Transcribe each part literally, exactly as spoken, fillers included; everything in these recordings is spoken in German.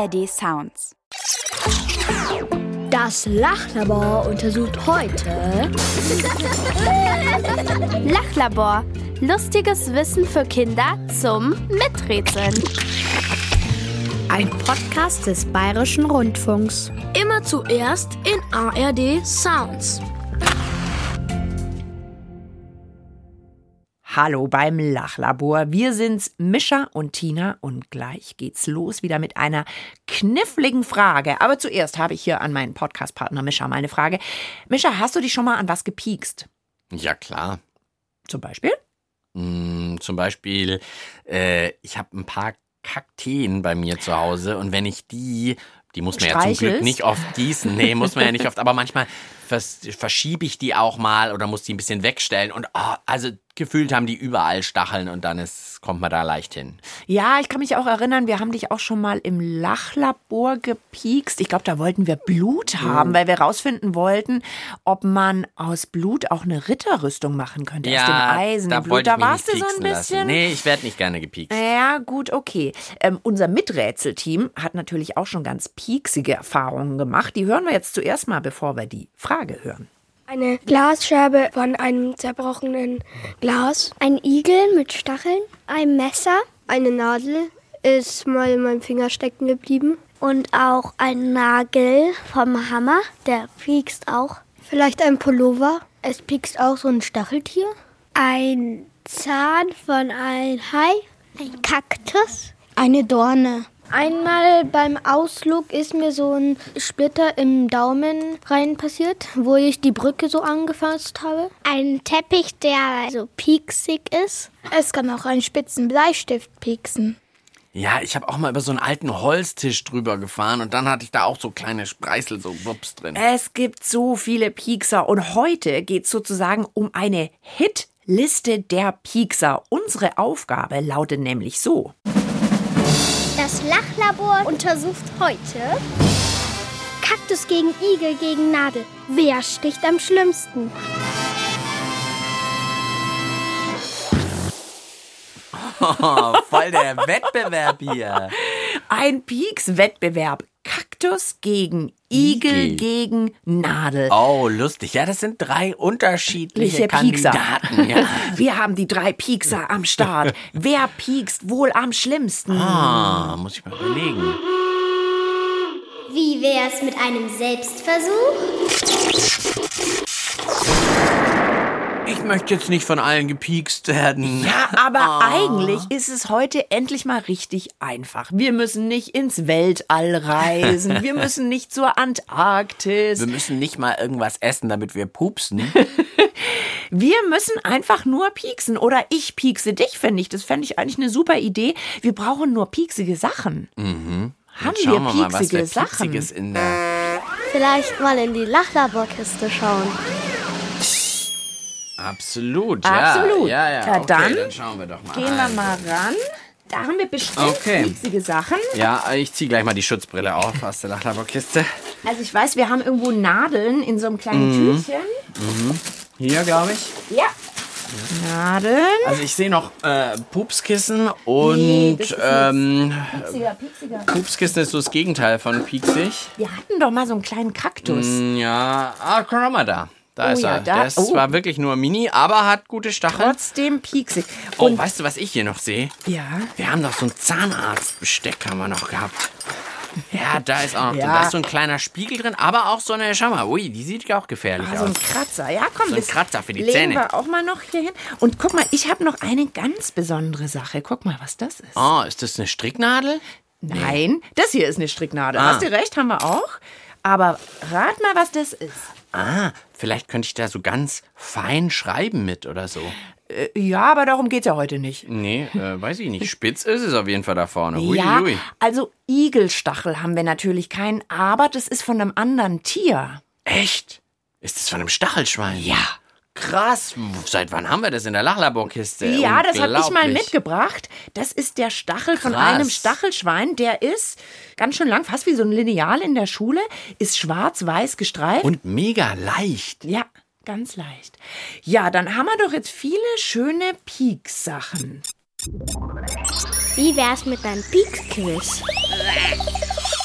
R D Sounds. Das Lachlabor untersucht heute Lachlabor. Lustiges Wissen für Kinder zum Miträtseln. ein Podcast des Bayerischen Rundfunks. Immer zuerst in A R D Sounds. Hallo beim Lachlabor. Wir sind's, Mischa und Tina, und gleich geht's los wieder mit einer kniffligen Frage. Aber zuerst habe ich hier an meinen Podcast-Partner Mischa mal eine Frage. Mischa, hast du dich schon mal an was gepiekst? Ja, klar. Zum Beispiel? Mm, zum Beispiel, äh, ich habe ein paar Kakteen bei mir zu Hause und wenn ich die, die muss man ja zum Glück nicht oft gießen. Nee, muss man ja nicht oft, aber manchmal vers- verschiebe ich die auch mal oder muss die ein bisschen wegstellen und oh, also gefühlt haben die überall Stacheln und dann ist, kommt man da leicht hin. Ja, ich kann mich auch erinnern, wir haben dich auch schon mal im Lachlabor gepiekst. Ich glaube, da wollten wir Blut haben, mhm. weil wir rausfinden wollten, ob man aus Blut auch eine Ritterrüstung machen könnte. Ja, aus dem Eisen. da Blut. wollte Da ich mich warst nicht du so ein pieksen bisschen. lassen. Nee, ich werde nicht gerne gepiekst. Ja, gut, okay. Ähm, unser Miträtselteam hat natürlich auch schon ganz pieksige Erfahrungen gemacht. Die hören wir jetzt zuerst mal, bevor wir die Frage hören. Eine Glasscherbe von einem zerbrochenen Glas. Ein Igel mit Stacheln. Ein Messer. Eine Nadel ist mal in meinem Finger stecken geblieben. Und auch ein Nagel vom Hammer. Der piekst auch. Vielleicht ein Pullover. Es piekst auch so ein Stacheltier. Ein Zahn von einem Hai. Ein Kaktus. Eine Dorne. Einmal beim Ausflug ist mir so ein Splitter im Daumen rein passiert, wo ich die Brücke so angefasst habe. Ein Teppich, der so pieksig ist. Es kann auch einen spitzen Bleistift pieksen. Ja, ich habe auch mal über so einen alten Holztisch drüber gefahren und dann hatte ich da auch so kleine Spreißel, so Wups drin. Es gibt so viele Piekser und heute geht es sozusagen um eine Hitliste der Piekser. Unsere Aufgabe lautet nämlich so. Das Lachlabor untersucht heute Kaktus gegen Igel gegen Nadel. Wer sticht am schlimmsten? Oh, voll der Wettbewerb hier. Ein Pieks-Wettbewerb. Kaktus gegen Igel, Igel gegen Nadel. Oh, lustig. Ja, das sind drei unterschiedliche Piekser. Kandidaten. Ja. Wir haben die drei Piekser am Start. Wer piekst wohl am schlimmsten? Ah, muss ich mal überlegen. Wie wär's mit einem Selbstversuch? Ich möchte jetzt nicht von allen gepiekst werden. Ja, aber Oh. eigentlich ist es heute endlich mal richtig einfach. Wir müssen nicht ins Weltall reisen. Wir müssen nicht zur Antarktis. Wir müssen nicht mal irgendwas essen, damit wir pupsen. Wir müssen einfach nur pieksen. Oder ich piekse dich, fände ich. Das fände ich eigentlich eine super Idee. Wir brauchen nur pieksige Sachen. Mhm. Haben Schauen wir wir mal, was pieksige wir Sachen? Pieksiges in der... Vielleicht mal in die Lachlaborkiste schauen. Absolut, ja. Absolut. Ja, ja. Ja, okay, dann dann schauen wir doch mal. Gehen wir mal ran. Da haben wir bestimmt Okay. pieksige Sachen. Ja, ich ziehe gleich mal die Schutzbrille auf aus der Lachlaborkiste. Also ich weiß, wir haben irgendwo Nadeln in so einem kleinen Mhm. Tütchen. Hier, glaube ich. Ja. Nadeln. Also ich sehe noch äh, Pupskissen und Nee, das ist ähm, Pieksiger, pieksiger. Pupskissen ist so das Gegenteil von pieksig. Wir hatten doch mal so einen kleinen Kaktus. Mm, ja, ah, guck mal da. Da Oh ist ja, er. da- Der ist oh. zwar wirklich nur mini, aber hat gute Stacheln. Trotzdem pieksig. Oh, Und weißt du, was ich hier noch sehe? ja. Wir haben doch so ein Zahnarztbesteck haben wir noch gehabt. Ja, da ist auch noch, Ja. da ist so ein kleiner Spiegel drin, aber auch so eine, schau mal, ui, die sieht auch gefährlich Ah, so ein aus. Kratzer. Ja, komm, So ein das Kratzer für die legen Zähne. wir auch mal noch hier hin. Und guck mal, ich habe noch eine ganz besondere Sache. Guck mal, was das ist. Oh, ist das eine Stricknadel? Nein, das hier ist eine Stricknadel. Ah. Hast du recht, haben wir auch. Aber rat mal, was das ist. Ah, vielleicht könnte ich da so ganz fein schreiben mit oder so. Äh, ja, aber darum geht's ja heute nicht. Nee, äh, weiß ich nicht. Spitz ist es auf jeden Fall da vorne. Hui, ja, hui. also Igelstachel haben wir natürlich keinen, aber das ist von einem anderen Tier. Echt? Ist das von einem Stachelschwein? Ja. Krass. Seit wann haben wir das in der Lachlaborkiste? Ja, das habe ich mal Unglaublich. mitgebracht. Das ist der Stachel von Krass. einem Stachelschwein. Der ist ganz schön lang, fast wie so ein Lineal in der Schule, ist schwarz-weiß gestreift. Und mega leicht. Ja, ganz leicht. Ja, dann haben wir doch jetzt viele schöne Pieks-Sachen. Wie wär's mit einem Pieks-Quiz?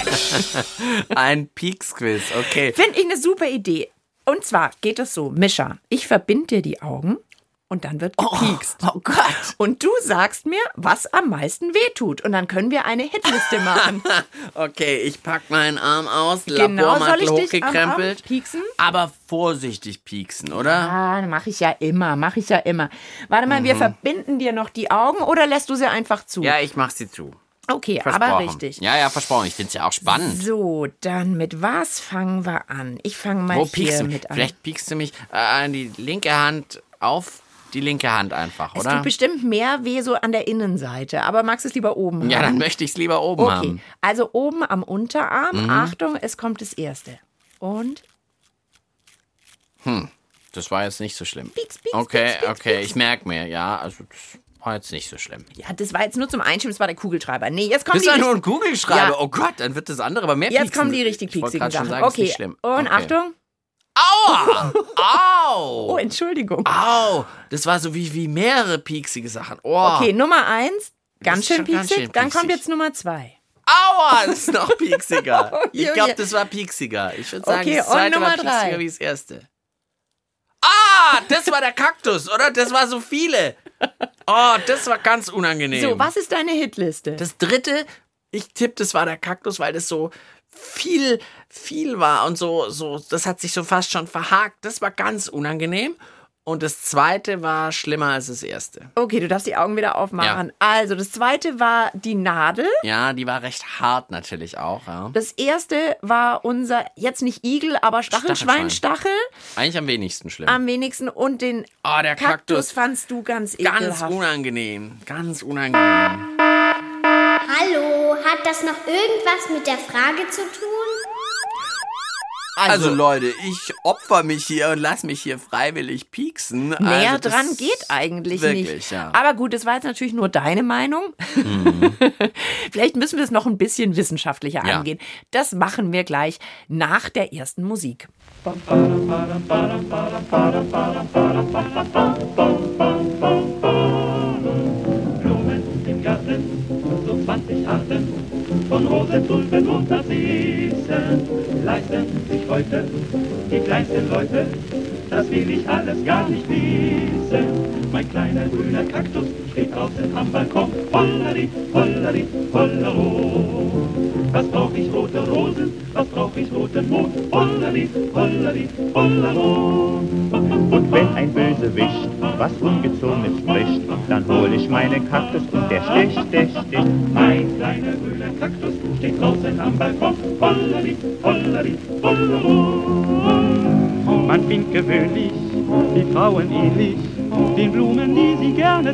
Ein Pieks-Quiz, okay. Finde ich eine super Idee. Und zwar geht es so, Mischa, ich verbinde dir die Augen und dann wird gepiekst. Oh, oh Gott. Und du sagst mir, was am meisten wehtut. Und dann können wir eine Hitliste machen. Okay, ich pack meinen Arm aus, Genau, soll Labormantel ich dich am Arm hochgekrempelt. pieksen? Aber vorsichtig pieksen, oder? Ah, mache ich ja immer, mache ich ja immer. Warte mal, mhm. wir verbinden dir noch die Augen oder lässt du sie einfach zu? Ja, ich mach sie zu. Okay, aber richtig. Ja, ja, versprochen. Ich find's ja auch spannend. So, dann mit was fangen wir an? Ich fange mal Wo hier piekst du? mit an. Vielleicht piekst du mich äh, an die linke Hand auf die linke Hand einfach, es oder? Es tut bestimmt mehr weh so an der Innenseite, aber magst du es lieber oben haben? Ja, dann möchte ich es lieber oben okay. haben. Also oben am Unterarm. Mhm. Achtung, es kommt das Erste. Und? Hm, das war jetzt nicht so schlimm. Pieks, pieks, okay, pieks, pieks, okay, pieks. ich merke mir, ja, also das war jetzt nicht so schlimm. Ja, das war jetzt nur zum Einschieben, das war der Kugelschreiber. Nee, jetzt kommt das die... ist ja nur ein Kugelschreiber, ja. Oh Gott, dann wird das andere aber mehr Jetzt pieksen. kommen die richtig pieksigen Sachen. Sagen, okay, ist nicht schlimm. und okay. Achtung. Aua! Au! Oh, Entschuldigung. Au! Das war so wie, wie mehrere pieksige Sachen. Oh. Okay, Nummer eins, ganz Das ist schön schon ganz pieksig. schön Dann pieksig. kommt jetzt Nummer zwei. Aua, das ist noch pieksiger. Oh, Ich je, glaube, je. das war pieksiger. Ich würde sagen, Okay, das und zweite Nummer war pieksiger drei. wie das erste. Ah, das war der Kaktus, oder? Das war so viele. Oh, das war ganz unangenehm. So, was ist deine Hitliste? Das dritte, ich tippe, das war der Kaktus, weil das so viel, viel war und so, so, das hat sich so fast schon verhakt. Das war ganz unangenehm. Und das zweite war schlimmer als das erste. Okay, du darfst die Augen wieder aufmachen. Ja. Also, das zweite war die Nadel. Ja, die war recht hart natürlich auch. Ja. Das erste war unser, jetzt nicht Igel, aber Stachelschweinstachel. Eigentlich am wenigsten schlimm. Am wenigsten. Und den oh, der Kaktus, Kaktus fandst du ganz ekelhaft. Ganz unangenehm. Ganz unangenehm. Hallo, hat das noch irgendwas mit der Frage zu tun? Also, also Leute, ich opfer mich hier und lass mich hier freiwillig pieksen. Näher also, dran geht eigentlich wirklich, nicht. Ja. Aber gut, das war jetzt natürlich nur deine Meinung. Mhm. Vielleicht müssen wir es noch ein bisschen wissenschaftlicher ja. angehen. Das machen wir gleich nach der ersten Musik. Blumen im Garten, so zwanzig Arten von Rosen, Tulpen und Narzissen leisten sich heute die kleinsten Leute, das will ich alles gar nicht wissen. Mein kleiner grüner Kaktus steht draußen am Balkon, hollari, hollari, hollero. Was brauch ich rote Rosen, was brauch ich roten Mond, hollari, hollari, hollero. Und wenn ein Bösewicht was Ungezogenes spricht, dann hol ich meinen Kaktus und der sticht, sticht, sticht. Mein kleiner grüner Kaktus steht draußen am Balkon, hollari, hollari, hollero. Man findet gewöhnlich die Frauen ähnlich den Blumen, die sie gerne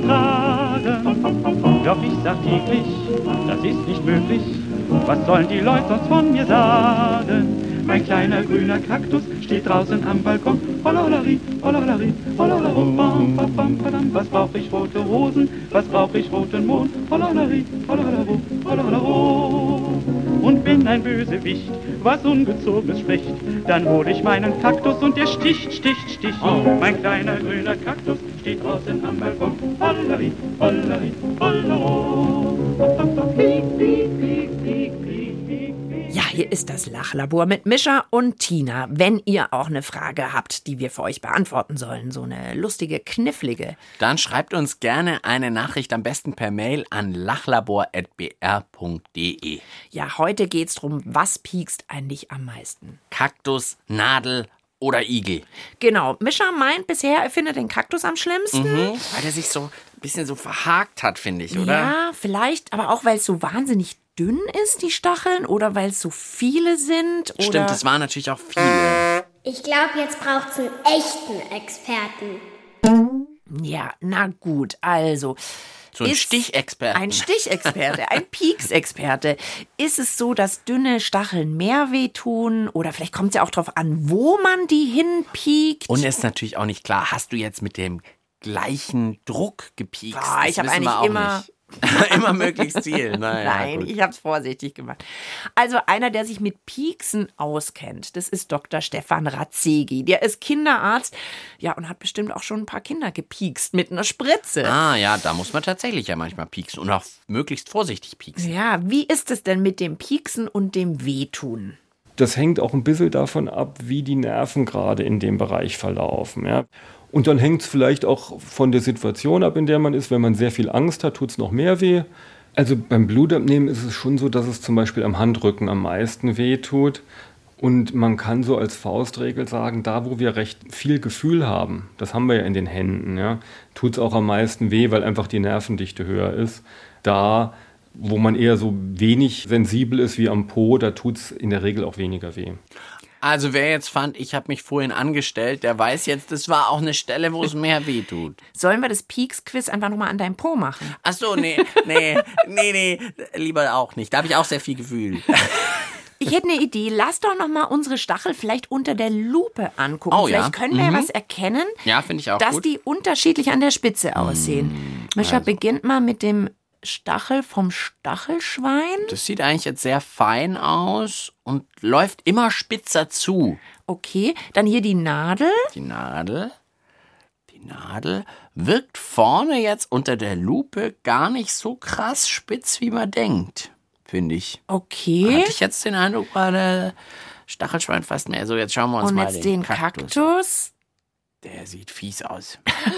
tragen. Doch ich sag täglich, das ist nicht möglich, was sollen die Leute sonst von mir sagen? Mein kleiner grüner Kaktus steht draußen am Balkon, hollolari, hollolari, hollolaro, bam, bam, bam, badam. Was brauch ich rote Rosen, was brauch ich roten Mond, hollolari, hollolaro, hollolaro. Und wenn ein Bösewicht was Ungezogenes spricht, dann hol ich meinen Kaktus und der sticht, sticht, sticht. Mein kleiner grüner Kaktus steht draußen am Balkon, hollolari, hollolari, hollolaro. Piek, piek, piek, piek, piek, piek. Ja, hier ist das Lachlabor mit Mischa und Tina. Wenn ihr auch eine Frage habt, die wir für euch beantworten sollen, so eine lustige, knifflige, dann schreibt uns gerne eine Nachricht, am besten per Mail an lachlabor at b r punkt d e. Ja, heute geht's drum, was piekst eigentlich am meisten? Kaktus, Nadel oder Igel. Genau, Mischa meint bisher, er findet den Kaktus am schlimmsten. Mhm, weil der sich so ein bisschen so verhakt hat, finde ich, oder? Ja, vielleicht, aber auch, weil es so wahnsinnig dünn ist, die Stacheln, oder weil es so viele sind. Oder stimmt, es waren natürlich auch viele. Ich glaube, jetzt braucht's einen echten Experten. Ja, na gut, also. So ein Stichexperte. Ein Stichexperte, ein Pieksexperte. Ist es so, dass dünne Stacheln mehr wehtun? Oder vielleicht kommt es ja auch drauf an, wo man die hinpiekt? Und ist natürlich auch nicht klar, hast du jetzt mit dem gleichen Druck gepiekst? Oh, ich habe eigentlich immer... Nicht. Immer möglichst viel. Naja, Nein, gut. ich habe es vorsichtig gemacht. Also einer, der sich mit Pieksen auskennt, das ist Doktor Stefan Ratzegi. Der ist Kinderarzt, ja, und hat bestimmt auch schon ein paar Kinder gepiekst mit einer Spritze. Ah ja, da muss man tatsächlich ja manchmal pieksen und auch möglichst vorsichtig pieksen. Ja, wie ist es denn mit dem Pieksen und dem Wehtun? Das hängt auch ein bisschen davon ab, wie die Nerven gerade in dem Bereich verlaufen. Ja. Und dann hängt es vielleicht auch von der Situation ab, in der man ist. Wenn man sehr viel Angst hat, tut es noch mehr weh. Also beim Blutabnehmen ist es schon so, dass es zum Beispiel am Handrücken am meisten weh tut. Und man kann so als Faustregel sagen, da wo wir recht viel Gefühl haben, das haben wir ja in den Händen, ja, tut es auch am meisten weh, weil einfach die Nervendichte höher ist. Da wo man eher so wenig sensibel ist wie am Po, da tut es in der Regel auch weniger weh. Also wer jetzt fand, ich habe mich vorhin angestellt, der weiß jetzt, das war auch eine Stelle, wo es mehr weh tut. Sollen wir das Pieks-Quiz einfach nochmal an deinem Po machen? Ach so, nee, nee, nee, nee, lieber auch nicht. Da habe ich auch sehr viel Gefühl. Ich hätte eine Idee. Lass doch noch mal unsere Stachel vielleicht unter der Lupe angucken. Oh, vielleicht ja. können wir mhm. ja was erkennen, ja, finde ich auch dass gut. die unterschiedlich an der Spitze aussehen. Mm, Mischa also. beginnt mal mit dem Stachel vom Stachelschwein. Das sieht eigentlich jetzt sehr fein aus und läuft immer spitzer zu. Okay, dann hier die Nadel. Die Nadel, die Nadel wirkt vorne jetzt unter der Lupe gar nicht so krass spitz, wie man denkt, finde ich. Okay. Hatte ich jetzt den Eindruck, war der Stachelschwein fast mehr. So, jetzt schauen wir uns Und mal jetzt den den Kaktus. Kaktus. Der sieht fies aus.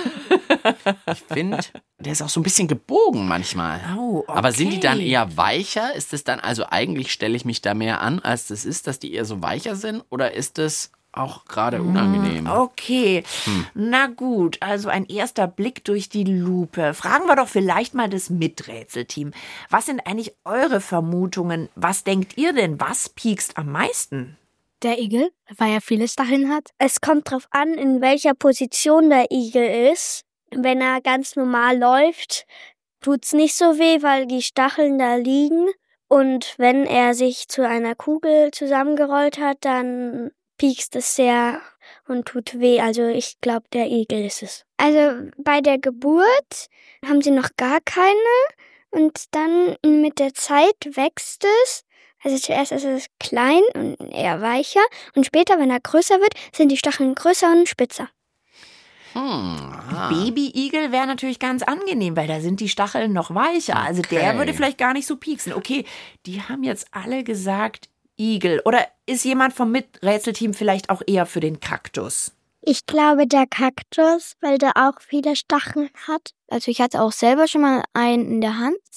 Ich finde, der ist auch so ein bisschen gebogen manchmal. Oh, okay. Aber sind die dann eher weicher? Ist es dann, also eigentlich stelle ich mich da mehr an, als das ist, dass die eher so weicher sind? Oder ist es auch gerade unangenehm? Okay, Hm. na gut, also ein erster Blick durch die Lupe. Fragen wir doch vielleicht mal das Miträtselteam. Was sind eigentlich eure Vermutungen? Was denkt ihr denn? Was piekst am meisten? Der Igel, weil er viele Stacheln hat. Es kommt drauf an, in welcher Position der Igel ist. Wenn er ganz normal läuft, tut's nicht so weh, weil die Stacheln da liegen. Und wenn er sich zu einer Kugel zusammengerollt hat, dann piekst es sehr und tut weh. Also ich glaube, der Igel ist es. Also bei der Geburt haben sie noch gar keine. Und dann mit der Zeit wächst es. Also zuerst ist es klein und eher weicher. Und später, wenn er größer wird, sind die Stacheln größer und spitzer. Hm, ah. Baby-Igel wäre natürlich ganz angenehm, weil da sind die Stacheln noch weicher. Also der Okay. würde vielleicht gar nicht so pieksen. Okay, die haben jetzt alle gesagt Igel. Oder ist jemand vom Miträtselteam vielleicht auch eher für den Kaktus? Ich glaube, der Kaktus, weil der auch viele Stacheln hat. Also ich hatte auch selber schon mal einen in der Hand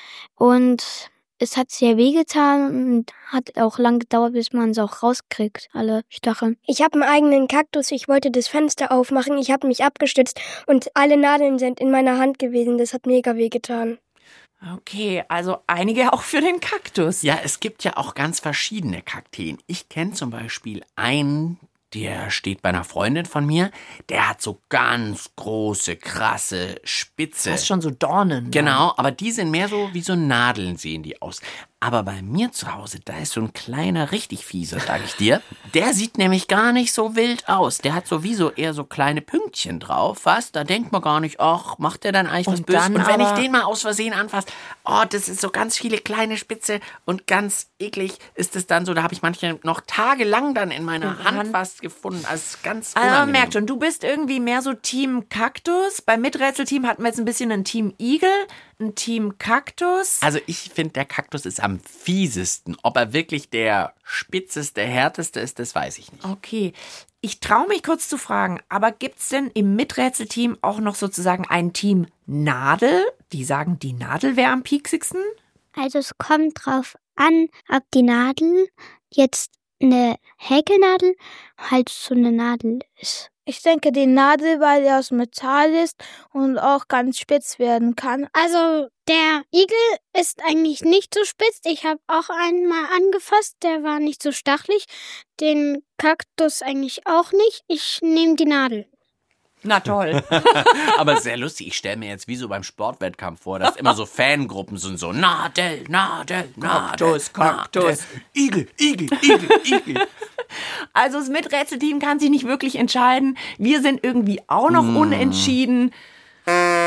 und es hat sehr wehgetan und hat auch lang gedauert, bis man es auch rauskriegt, alle Stacheln. Ich habe einen eigenen Kaktus, ich wollte das Fenster aufmachen, ich habe mich abgestützt und alle Nadeln sind in meiner Hand gewesen, das hat mega wehgetan. Okay, also einige auch für den Kaktus. Ja, es gibt ja auch ganz verschiedene Kakteen. Ich kenne zum Beispiel einen, der steht bei einer Freundin von mir, der hat so ganz große, krasse Spitze. Das ist schon so Dornen. Genau, aber die sind mehr so wie so Nadeln sehen die aus. Aber bei mir zu Hause, da ist so ein kleiner, richtig fieser, sag ich dir. Der sieht nämlich gar nicht so wild aus. Der hat sowieso eher so kleine Pünktchen drauf, was? Da denkt man gar nicht, ach, macht der dann eigentlich was Und Böses? dann Und wenn ich aber- den mal aus Versehen anfasse, oh, das ist so ganz viele kleine Spitze und ganz eklig ist es dann so. Da habe ich manche noch tagelang dann in meiner In Hand Hand- fast gefunden. Also ganz Also man unangenehm. merkt schon, du bist irgendwie mehr so Team Kaktus. Beim Miträtselteam hatten wir jetzt ein bisschen ein Team Igel, ein Team Kaktus. Also ich finde, der Kaktus ist am fiesesten. Ob er wirklich der spitzeste, härteste ist, das weiß ich nicht. Okay, ich traue mich kurz zu fragen, aber gibt's denn im Miträtselteam auch noch sozusagen ein Team Nadel? Die sagen, die Nadel wäre am pieksigsten? Also es kommt drauf an, ob die Nadel jetzt eine Häkelnadel halt so eine Nadel ist. Ich denke, die Nadel, weil die aus Metall ist und auch ganz spitz werden kann. Also der Igel ist eigentlich nicht so spitz. Ich habe auch einen mal angefasst, der war nicht so stachelig. Den Kaktus eigentlich auch nicht. Ich nehme die Nadel. Na toll. Aber sehr lustig. Ich stelle mir jetzt wie so beim Sportwettkampf vor, dass immer so Fangruppen sind, so Nadel, Nadel, Nadel, Kaktus, Kaktus. Nadel, Igel, Igel, Igel, Igel. Also das Miträtselteam kann sich nicht wirklich entscheiden. Wir sind irgendwie auch noch Mm. unentschieden.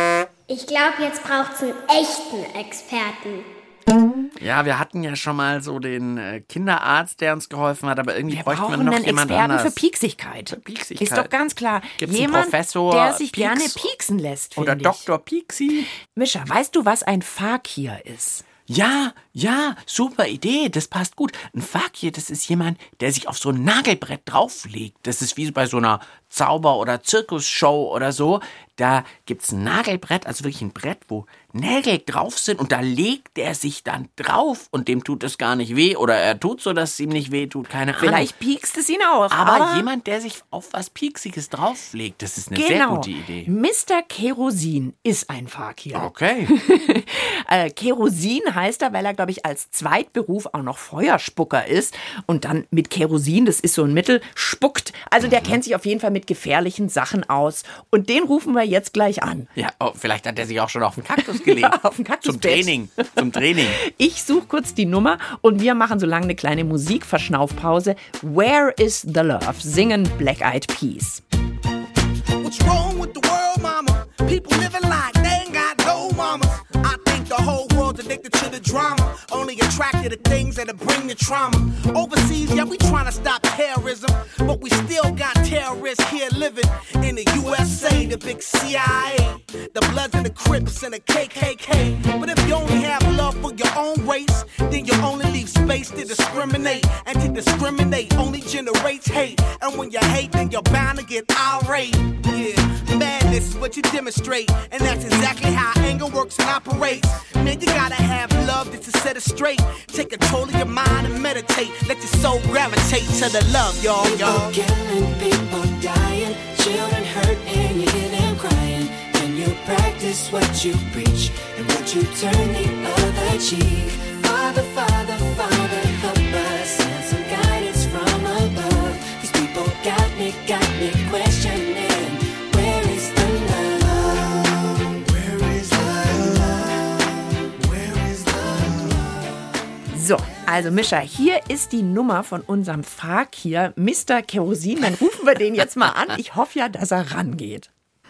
Ich glaube, jetzt braucht es einen echten Experten. Ja, wir hatten ja schon mal so den äh, Kinderarzt, der uns geholfen hat, aber irgendwie wir bräuchten wir brauchen noch einen jemand Experten anders. für Pieksigkeit. Für Pieksigkeit. Ist doch ganz klar. Gibt's Jemand, einen Professor der sich Pieks? gerne pieksen lässt, Oder finde ich. Doktor Pieksi? Mischa, weißt du, was ein Fakir ist? Ja, ja, super Idee, das passt gut. Ein Fakir, das ist jemand, der sich auf so ein Nagelbrett drauflegt. Das ist wie bei so einer Zauber- oder Zirkusshow oder so. Da gibt's ein Nagelbrett, also wirklich ein Brett, wo Nägel drauf sind und da legt er sich dann drauf und dem tut es gar nicht weh oder er tut so, dass es ihm nicht weh tut, keine Ahnung. Vielleicht piekst es ihn auch. Aber, aber jemand, der sich auf was Pieksiges drauflegt, das ist eine genau. sehr gute Idee. Mister Kerosin ist ein Fakir. Okay. äh, Kerosin heißt er, weil er, glaube ich, als Zweitberuf auch noch Feuerspucker ist und dann mit Kerosin, das ist so ein Mittel, spuckt. Also der mhm. kennt sich auf jeden Fall mit gefährlichen Sachen aus. Und den rufen wir jetzt gleich an. Ja, oh, vielleicht hat er sich auch schon auf den Kaktus gelegt. Ja, auf den Kaktus. Zum Training. Zum Training. Ich suche kurz die Nummer und wir machen so lange eine kleine Musikverschnaufpause. Where is the love? Singen Black Eyed Peas. What's wrong with the world, mama? People living like they ain't got no mamas. I think the whole world's addicted to the drama. Only attracted to things that'll bring the trauma. Overseas, yeah, we trying to stop terrorism. But we still got terrorists here living in the U S A, the big C I A. The Bloods and the Crips and the K K K. But if you only have love for your own race, then you only leave space to discriminate. And to discriminate only generates hate. And when you hate, then you're bound to get irate. Yeah, madness is what you demonstrate. And that's exactly how anger works and operates. Man, you gotta have love just to set it straight. Take control of your mind and meditate. Let your soul gravitate to the love, y'all, y'all. People killing, people dying, children hurt and you hear them crying. When you practice what you preach and what you turn the other cheek. Father, Father, Father, help us and some guidance from above. These people got me, got me questioning. Where is the love? Where is the love? Where is the love? So, also Mischa, hier ist die Nummer von unserem Fakir, Mister Kerosin. Dann rufen wir den jetzt mal an. Ich hoffe ja, dass er rangeht.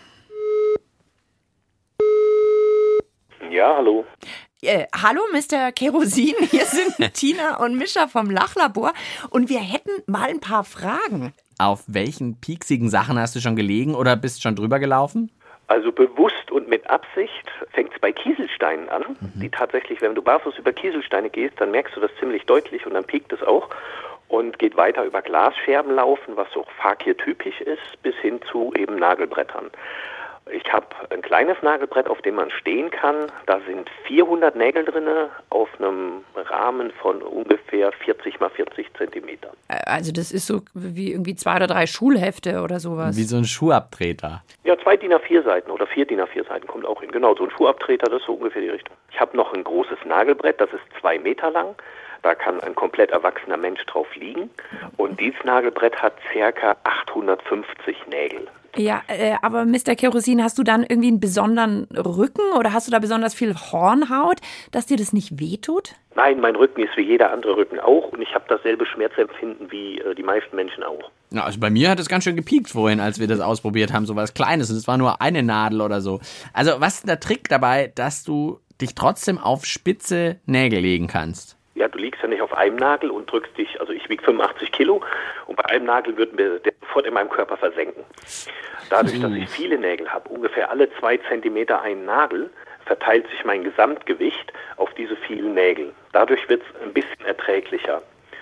Ja, hallo. Äh, hallo, Mister Kerosin. Hier sind Tina und Mischa vom Lachlabor. Und wir hätten mal ein paar Fragen. Auf welchen pieksigen Sachen hast du schon gelegen oder bist schon drüber gelaufen? Also bewusst und mit Absicht fängt es bei Kieselsteinen an, mhm. die tatsächlich, wenn du barfuß über Kieselsteine gehst, dann merkst du das ziemlich deutlich und dann piekt es auch und geht weiter über Glasscherben laufen, was auch Fakir-typisch ist, bis hin zu eben Nagelbrettern. Ich habe ein kleines Nagelbrett, auf dem man stehen kann. Da sind vierhundert Nägel drin, auf einem Rahmen von ungefähr vierzig mal vierzig Zentimeter. Also das ist so wie irgendwie zwei oder drei Schulhefte oder sowas. Wie so ein Schuhabtreter. Ja, zwei D I N A vier Seiten oder vier D I N A vier Seiten kommt auch hin. Genau, so ein Schuhabtreter, das ist so ungefähr die Richtung. Ich habe noch ein großes Nagelbrett, das ist zwei Meter lang. Da kann ein komplett erwachsener Mensch drauf liegen. Und dieses Nagelbrett hat ca. achthundertfünfzig Nägel. Ja, äh, aber Mister Kerosin, hast du dann irgendwie einen besonderen Rücken oder hast du da besonders viel Hornhaut, dass dir das nicht wehtut? Nein, mein Rücken ist wie jeder andere Rücken auch und ich habe dasselbe Schmerzempfinden wie äh, die meisten Menschen auch. Ja, also bei mir hat es ganz schön gepiekt vorhin, als wir das ausprobiert haben, so was Kleines und es war nur eine Nadel oder so. Also was ist der Trick dabei, dass du dich trotzdem auf spitze Nägel legen kannst? Ja, du liegst ja nicht auf einem Nagel und drückst dich, also ich wiege fünfundachtzig Kilo und bei einem Nagel würden wir der sofort in meinem Körper versenken. Dadurch, dass ich viele Nägel habe, ungefähr alle zwei Zentimeter einen Nagel, verteilt sich mein Gesamtgewicht auf diese vielen Nägel. Dadurch wird es ein bisschen erträglicher.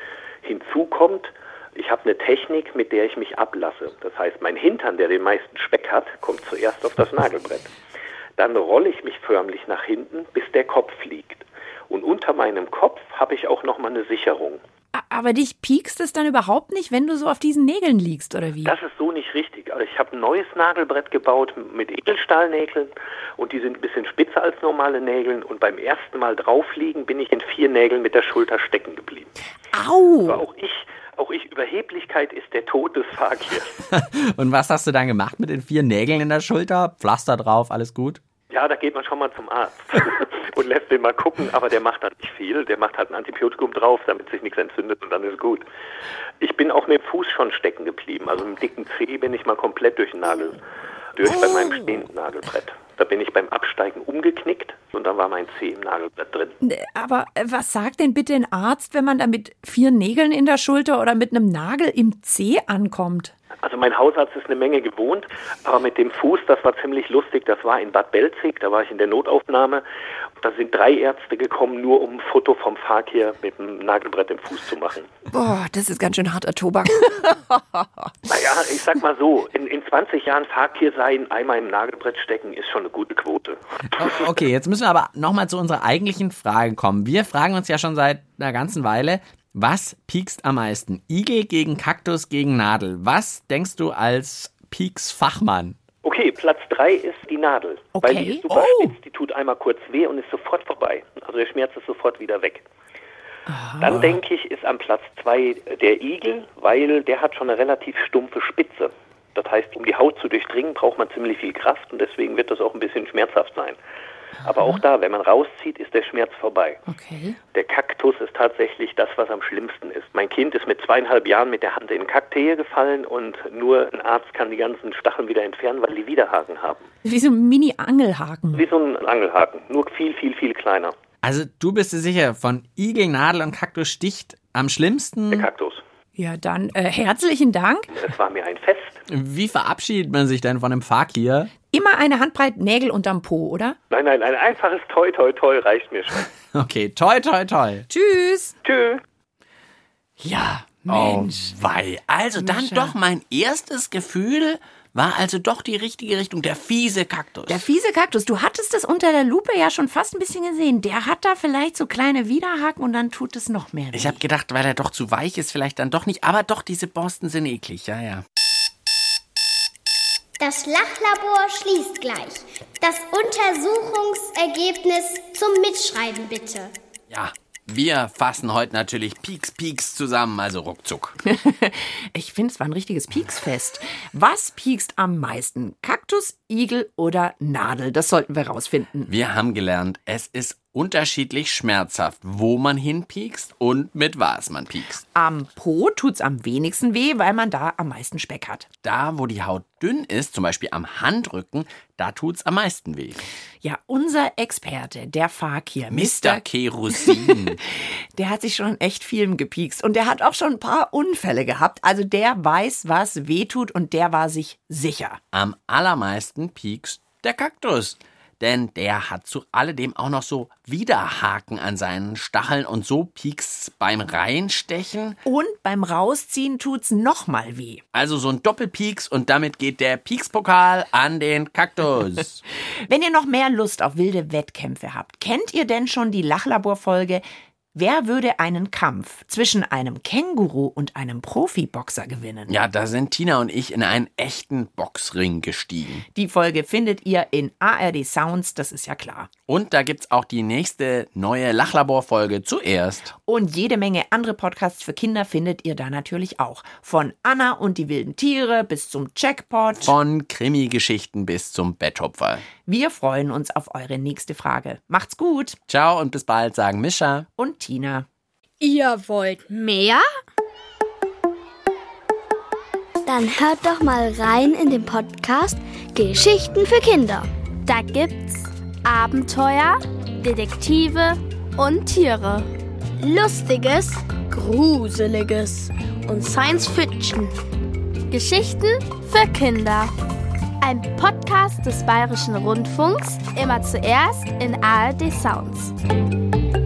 Hinzu kommt, ich habe eine Technik, mit der ich mich ablasse. Das heißt, mein Hintern, der den meisten Speck hat, kommt zuerst auf das Nagelbrett. Dann rolle ich mich förmlich nach hinten, bis der Kopf liegt. Und unter meinem Kopf habe ich auch nochmal eine Sicherung. Aber dich piekst es dann überhaupt nicht, wenn du so auf diesen Nägeln liegst, oder wie? Das ist so nicht richtig. Also ich habe ein neues Nagelbrett gebaut mit Edelstahlnägeln und die sind ein bisschen spitzer als normale Nägeln. Und beim ersten Mal draufliegen bin ich in vier Nägeln mit der Schulter stecken geblieben. Au! Aber auch ich, auch ich, Überheblichkeit ist der Tod des Fakirs. Und was hast du dann gemacht mit den vier Nägeln in der Schulter? Pflaster drauf, alles gut? Ja, da geht man schon mal zum Arzt und lässt den mal gucken, aber der macht dann nicht viel. Der macht halt ein Antibiotikum drauf, damit sich nichts entzündet und dann ist gut. Ich bin auch mit dem Fuß schon stecken geblieben. Also mit dem dicken Zeh bin ich mal komplett durch den Nagel, durch oh. bei meinem stehenden Nagelbrett. Da bin ich beim Absteigen umgeknickt und dann war mein Zeh im Nagelbrett drin. Aber was sagt denn bitte ein Arzt, wenn man da mit vier Nägeln in der Schulter oder mit einem Nagel im Zeh ankommt? Also mein Hausarzt ist eine Menge gewohnt, aber mit dem Fuß, das war ziemlich lustig. Das war in Bad Belzig, da war ich in der Notaufnahme. Da sind drei Ärzte gekommen, nur um ein Foto vom Fakir mit dem Nagelbrett im Fuß zu machen. Boah, das ist ganz schön harter Tobak. Naja, ich sag mal so, in, in zwanzig Jahren Fakir sein, einmal im Nagelbrett stecken, ist schon eine gute Quote. Okay, jetzt müssen wir aber nochmal zu unserer eigentlichen Frage kommen. Wir fragen uns ja schon seit einer ganzen Weile, was piekst am meisten? Igel gegen Kaktus gegen Nadel. Was denkst du als Pieks-Fachmann? Okay, Platz drei ist die Nadel. Okay. Weil die ist super Oh. spitz, die tut einmal kurz weh und ist sofort vorbei. Also der Schmerz ist sofort wieder weg. Dann denke ich, ist am Platz zwei der Igel, weil der hat schon eine relativ stumpfe Spitze. Das heißt, um die Haut zu durchdringen, braucht man ziemlich viel Kraft und deswegen wird das auch ein bisschen schmerzhaft sein. Aber auch da, wenn man rauszieht, ist der Schmerz vorbei. Okay. Der Kaktus ist tatsächlich das, was am schlimmsten ist. Mein Kind ist mit zweieinhalb Jahren mit der Hand in Kakteen gefallen und nur ein Arzt kann die ganzen Stacheln wieder entfernen, weil die Widerhaken haben. Wie so ein Mini-Angelhaken. Wie so ein Angelhaken, nur viel, viel, viel kleiner. Also du bist dir sicher, von Igel, Nadel und Kaktus sticht am schlimmsten? Der Kaktus. Ja, dann äh, herzlichen Dank. Es war mir ein Fest. Wie verabschiedet man sich denn von einem Fakir? Immer eine Handbreit Nägel unterm Po, oder? Nein, nein, ein einfaches Toi, Toi, Toi reicht mir schon. Okay, toi, toi, toi. Tschüss. Tschüss. Ja, Mensch. Oh, wei. Also dann Mischa. doch mein erstes Gefühl war also doch die richtige Richtung, der fiese Kaktus. Der fiese Kaktus, du hattest das unter der Lupe ja schon fast ein bisschen gesehen. Der hat da vielleicht so kleine Widerhaken und dann tut es noch mehr weh. Ich habe gedacht, weil er doch zu weich ist, vielleicht dann doch nicht. Aber doch, diese Borsten sind eklig, ja, ja. Das Lachlabor schließt gleich. Das Untersuchungsergebnis zum Mitschreiben bitte. Ja, wir fassen heute natürlich Pieks, Pieks zusammen, also ruckzuck. Ich finde, es war ein richtiges Pieksfest. Was piekst am meisten? Kaktus, Igel oder Nadel? Das sollten wir rausfinden. Wir haben gelernt, es ist unterschiedlich schmerzhaft, wo man hinpiekst und mit was man piekst. Am Po tut's am wenigsten weh, weil man da am meisten Speck hat. Da, wo die Haut dünn ist, zum Beispiel am Handrücken, da tut's am meisten weh. Ja, unser Experte, der Fakir, Mister Kerosin. Der hat sich schon in echt Film gepiekst und der hat auch schon ein paar Unfälle gehabt. Also der weiß, was weh tut und der war sich sicher. Am allermeisten piekst der Kaktus. Denn der hat zu alledem auch noch so Widerhaken an seinen Stacheln und so piekst's beim Reinstechen. Und beim Rausziehen tut's nochmal weh. Also so ein Doppelpieks und damit geht der Piekspokal an den Kaktus. Wenn ihr noch mehr Lust auf wilde Wettkämpfe habt, kennt ihr denn schon die Lachlabor-Folge Wer würde einen Kampf zwischen einem Känguru und einem Profiboxer gewinnen? Ja, da sind Tina und ich in einen echten Boxring gestiegen. Die Folge findet ihr in A R D Sounds, das ist ja klar. Und da gibt's auch die nächste neue Lachlabor-Folge zuerst. Und jede Menge andere Podcasts für Kinder findet ihr da natürlich auch. Von Anna und die wilden Tiere bis zum Jackpot. Von Krimi-Geschichten bis zum Betthupferl. Wir freuen uns auf eure nächste Frage. Macht's gut. Ciao und bis bald, sagen Mischa und Tina. Ihr wollt mehr? Dann hört doch mal rein in den Podcast Geschichten für Kinder. Da gibt's Abenteuer, Detektive und Tiere. Lustiges, Gruseliges und Science Fiction. Geschichten für Kinder. Ein Podcast des Bayerischen Rundfunks, immer zuerst in A R D Sounds.